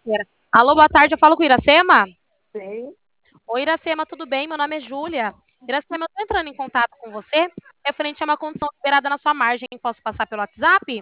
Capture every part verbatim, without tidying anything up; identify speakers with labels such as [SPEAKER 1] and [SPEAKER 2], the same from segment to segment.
[SPEAKER 1] Pera. Alô, boa tarde, eu falo com Iracema?
[SPEAKER 2] Sim,
[SPEAKER 1] Oi, Iracema, tudo bem? Meu nome é Júlia. Iracema, eu tô entrando em contato com você referente a uma condição liberada na sua margem. Posso passar pelo WhatsApp?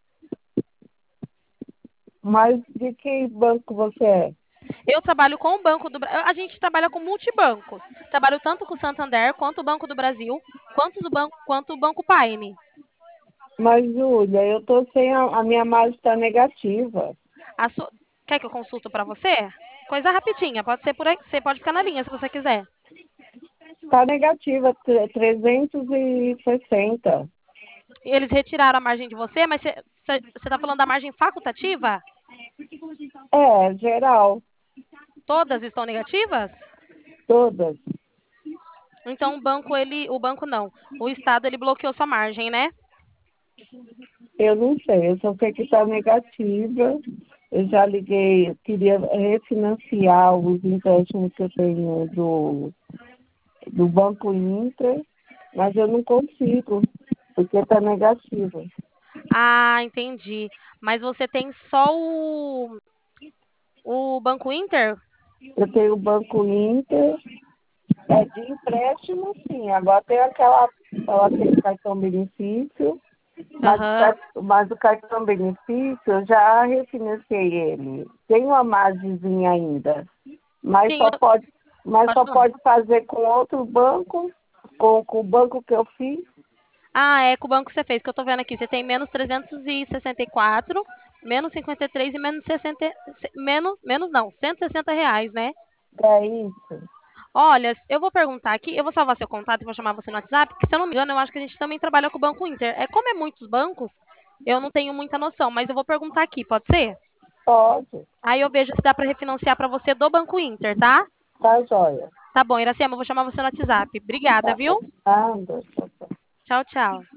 [SPEAKER 2] mas de que banco você é?
[SPEAKER 1] Eu trabalho com o Banco do Brasil. A gente trabalha com multibancos. Trabalho tanto com o Santander, quanto o Banco do Brasil, quanto o Banco, quanto o Banco Paine.
[SPEAKER 2] Mas, Júlia, eu tô sem a, a minha margem está negativa.
[SPEAKER 1] A su- Quer que eu consulto para você? Coisa rapidinha, pode ser por aí. Você pode ficar na linha se você quiser.
[SPEAKER 2] Está negativa, tre- trezentos e sessenta.
[SPEAKER 1] Eles retiraram a margem de você, mas você está falando da margem facultativa?
[SPEAKER 2] É, geral,
[SPEAKER 1] Todas estão negativas?
[SPEAKER 2] todas.
[SPEAKER 1] Então o banco, ele, o banco não, o Estado ele bloqueou sua margem, né?
[SPEAKER 2] Eu não sei, eu só sei que está negativa. Eu já liguei, eu queria refinanciar os empréstimos que eu tenho do, do Banco Inter, mas eu não consigo, porque está negativa.
[SPEAKER 1] Ah, entendi. Mas você tem só o, o Banco Inter?
[SPEAKER 2] Eu tenho o Banco Inter. É de empréstimo, sim. Agora tem aquela, ela tem cartão benefício, mas o,
[SPEAKER 1] Aham.
[SPEAKER 2] car- mas o cartão benefício eu já refinanciei ele. Tem uma margenzinha ainda, mas
[SPEAKER 1] Sim,
[SPEAKER 2] só
[SPEAKER 1] eu-
[SPEAKER 2] pode, mas
[SPEAKER 1] pode
[SPEAKER 2] só
[SPEAKER 1] falar.
[SPEAKER 2] pode fazer com outro banco, com, com o banco que eu fiz.
[SPEAKER 1] Ah, é com o banco que você fez, que eu tô vendo aqui. Você tem menos trezentos e sessenta e quatro, menos cinquenta e três e menos sessenta, menos, menos não, cento e sessenta reais, né?
[SPEAKER 2] É isso.
[SPEAKER 1] Olha, eu vou perguntar aqui, eu vou salvar seu contato e vou chamar você no WhatsApp, porque se eu não me engano, eu acho que a gente também trabalha com o Banco Inter. É como é muitos bancos, eu não tenho muita noção, mas eu vou perguntar aqui, pode ser?
[SPEAKER 2] Pode.
[SPEAKER 1] Aí eu vejo se dá para refinanciar para você do Banco Inter, tá?
[SPEAKER 2] Tá joia.
[SPEAKER 1] Tá bom, Iracema, eu vou chamar você no WhatsApp. Obrigada,
[SPEAKER 2] Tá.
[SPEAKER 1] viu?
[SPEAKER 2] Nada.
[SPEAKER 1] Tchau, tchau.